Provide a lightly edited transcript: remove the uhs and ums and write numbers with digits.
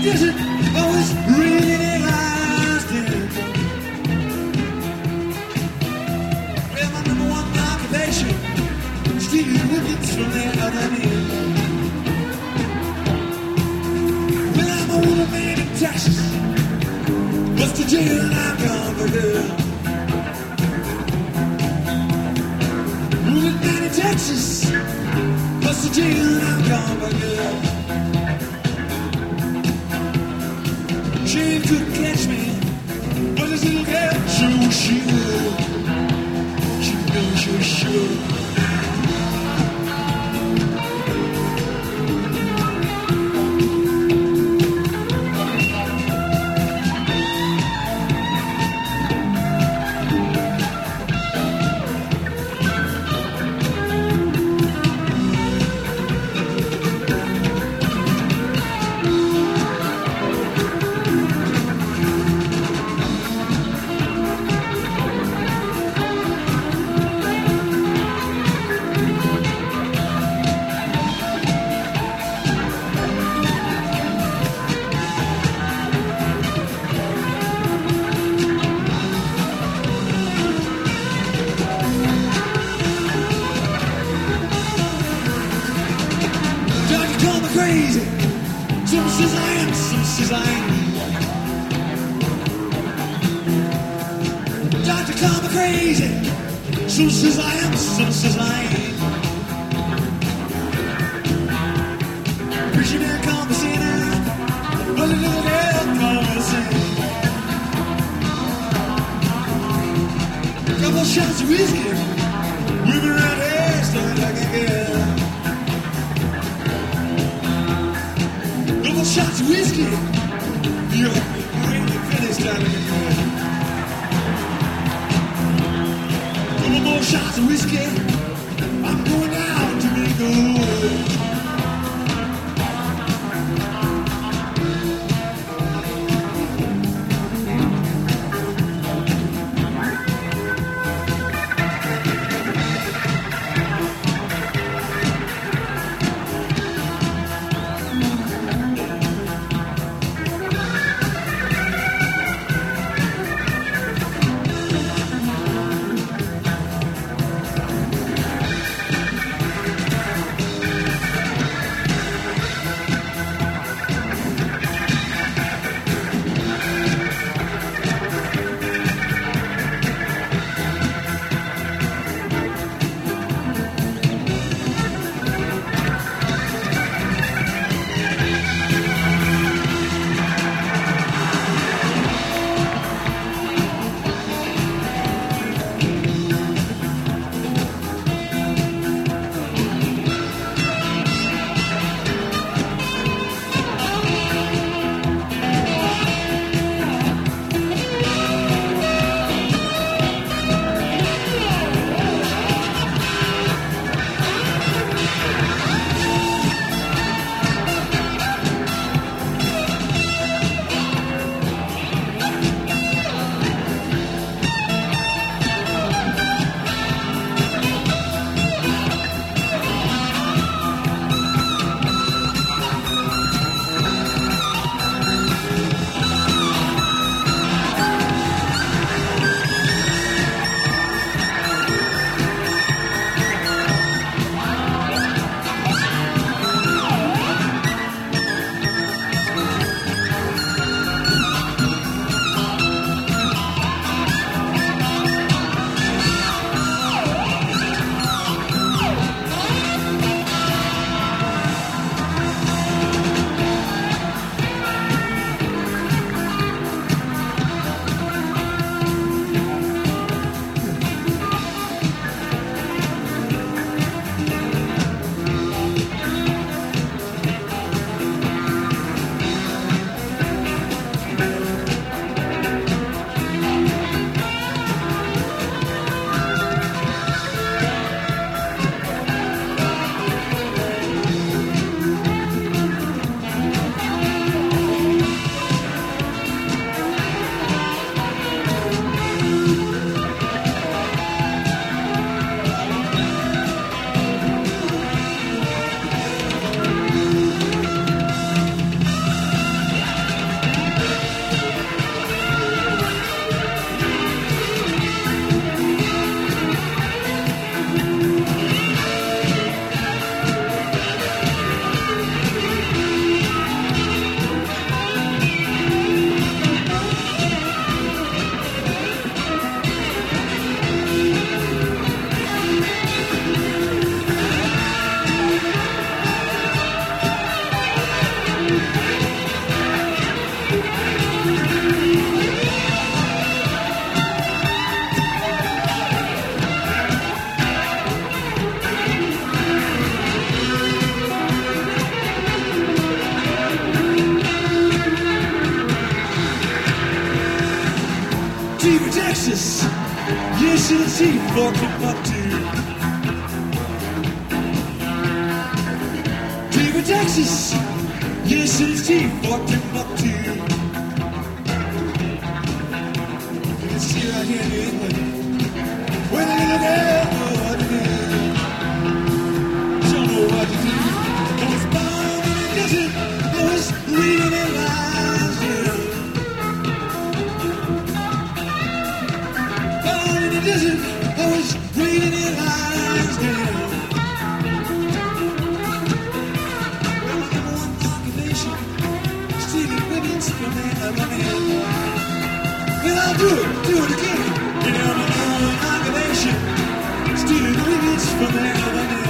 desert, I was realized it. Well, my number one occupation, stealing wickets from the other end. Well, I'm a woman man in Texas, was to jail and I'm gone for good. Woman man in Texas, was to jail and I'm gone for good. She couldn't catch me, but this little girl sure she would. She knows she should. Crazy. Some says I am, some says I ain't. Doctor call me crazy. Some says I am, some says I ain't. Preacher man call me sinner, but the little girl call me saint. Couple shots of whiskey, women around here stand like a girl. Shots of whiskey, you're really finished, darling. Couple more shots of whiskey, I'm going down to make a wood. she for Timbuktu. Diva Texas, yes, she's T for Timbuktu. You can see her here in England, with a little girl, know what to do. Don't know what to do. I was born in a desert, I was reading in lies, yeah. Born in a desert, I was reading in lies, yeah. Well, my number one occupation, stealing women's from their money. And I'll do it again. You know, my number one occupation, stealing women's from their money.